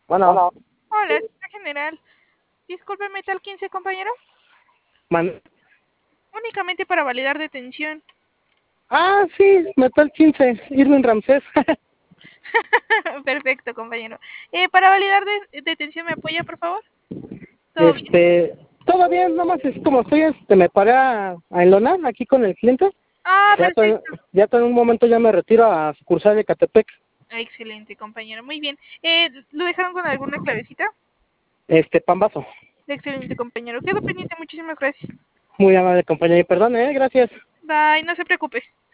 Bueno, Hola, señora general. Disculpe, metal 15, compañero. man... Únicamente para validar detención. sí, Metal 15, Irving Ramsés. Perfecto, compañero. Para validar detención, ¿me apoya, por favor? ¿Todo bien? este, todo bien, nomás es como estoy, me paré a enlonar aquí con el cliente. Ah, Ya todo, perfecto. ya todo en un momento ya me retiro a sucursal de Catepec. Excelente, compañero. Muy bien. ¿Lo dejaron con alguna clavecita? Pambazo. Excelente, compañero. Quedo pendiente. Muchísimas gracias. Muy amable compañero, y perdón, gracias. Bye, no se preocupe.